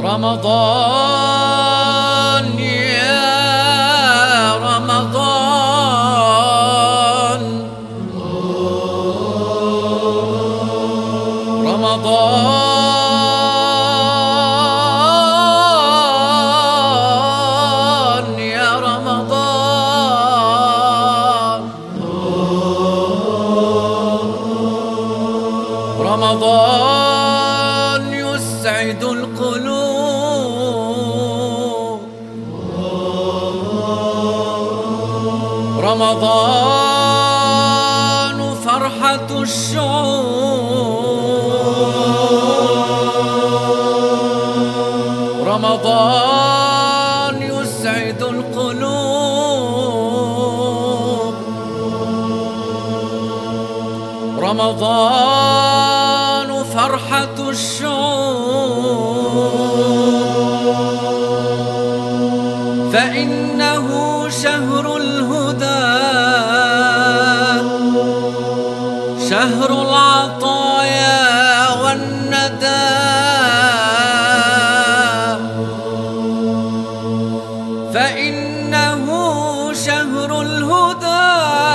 رمضان يا رمضان، رمضان يا رمضان، رمضان يسعد القلوب، رمضان فرحة الشعوب، رمضان يسعد القلوب، رمضان فرحة الشعوب، فإنه شهر الهدى، شهر العطايا والندى، فإنه شهر الهدى،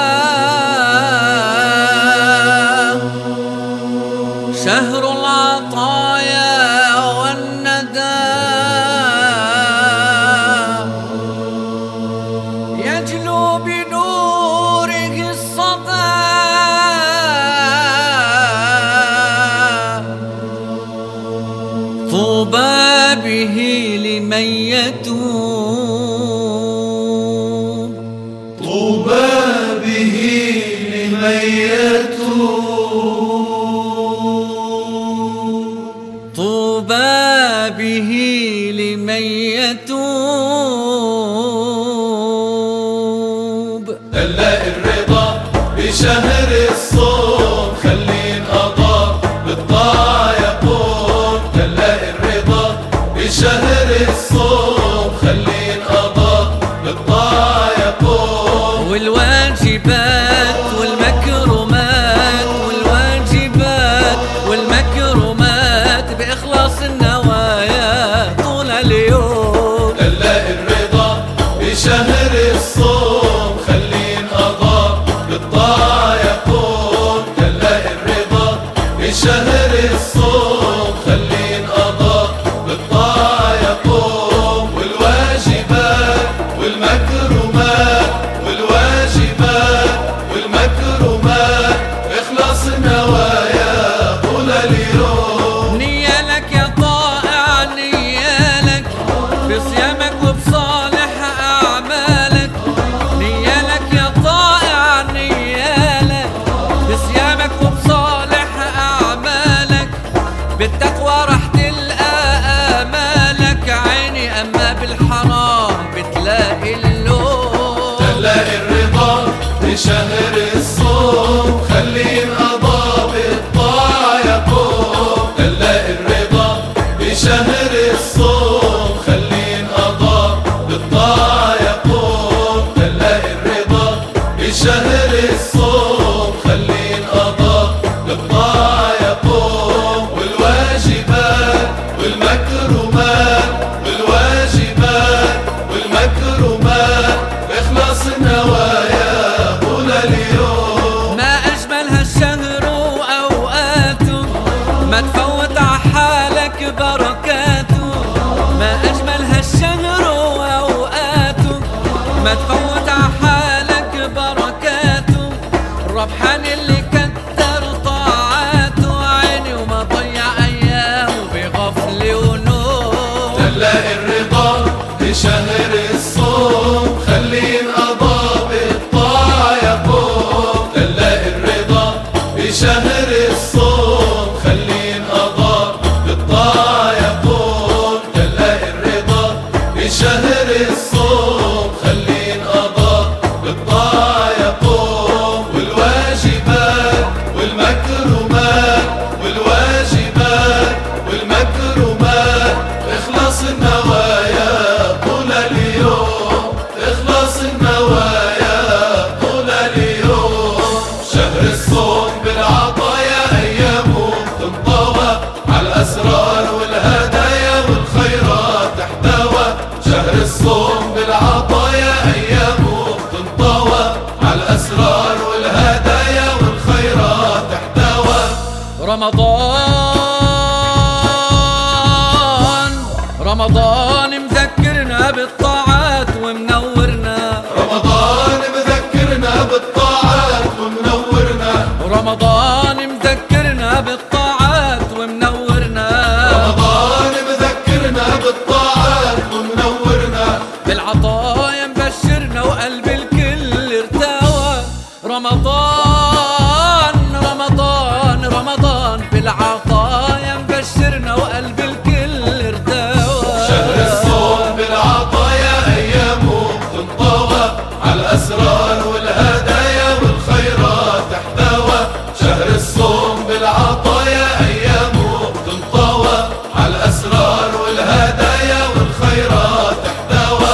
شهر العطايا والندى، يجلو بنوره الصدى، طوبى به لمن يتوب، طوبى به لمن يتوب، طوبى به لمن يتوب. هلا الرضا بشهر الصوم، خلي انقضى بالطاعة يقوم. هلا الرضا بشهر الصوم، خلي انقضى بالطاعة يقوم. والواجبات والمكرمات، والواجبات والمكرمات بإخلاص النوايا طول اليوم. هلا الرضا بشهر الصوم، خلي انقضى بالطاعة يقوم. هلا الرضا بشهر الصوم، خلي انقضى بالطاعة يقوم. والواجبات والمكرمات، والواجبات والمكرمات اخلص النوايا طول اليوم. نية لك يا طائع، نية لك بصيامك وبصالح أعمالك، نية لك يا طائع، نية لك بصيامك وبصالح أعمالك، بالتقوى رح تلقى آمالك، عيني أما بالحرام بتلاقي اللوم. تلاقي الرضا بشهر الصوم، خلي انقضى بالطاعة يقوم. تلاقي الرضا بشهر الصوم، خلي انقضى بالطاعة يقوم. تلاقي الرضا بشهر الصوم، خلي انقضى بالطاعة يقوم. والواجبات والمكرمات، والواجبات والمكرمات اخلص النوايا طول اليوم. ما أجمل هالشهر وأوقاته، ما تفوت عحالك بركاته، ما أجمل هالشهر وأوقاته، ما تفوت عحالك بركاته، الربحان اللي كتر طاعاته، عيني وما ضيع أيامه بغفل ونوم. تلاقي الرضا بشهر الصوم، خلي انقضى بالطاعة يقوم. تلاقي الرضا بشهر الصوم، خلي انقضى بالطاعة يقوم. تلاقي الرضا بشهر الصوم، خلي انقضى رمضان مذكرنا بالطاعات ومنورنا، رمضان مذكرنا بالطاعات ومنورنا، رمضان مذكرنا بالطاعات ومنورنا، رمضان مذكرنا بالطاعات ومنورنا، بالعطايا مبشرنا وقلب الكل ارتوى. رمضان بالعطايا مبشرنا وقلب الكل ارتوى. شهر الصوم بالعطايا أيامه تنطوى، على الأسرار والهدايا والخيرات تحتوى. شهر الصوم بالعطايا أيامه تنطوى، على الأسرار والهدايا والخيرات تحتوى.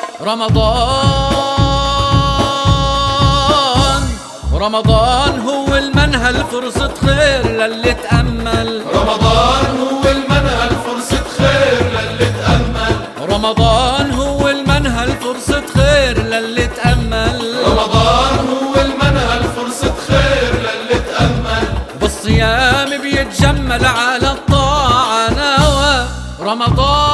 رمضان هو المنهل فرصة خير للي تأمل، رمضان هو المنهل فرصة خير للي تأمل، رمضان هو المنهل فرصة خير للي تأمل، رمضان هو المنهل فرصة خير للي تأمل. بالصيام بيتجمل على الطاعة نوى. رمضان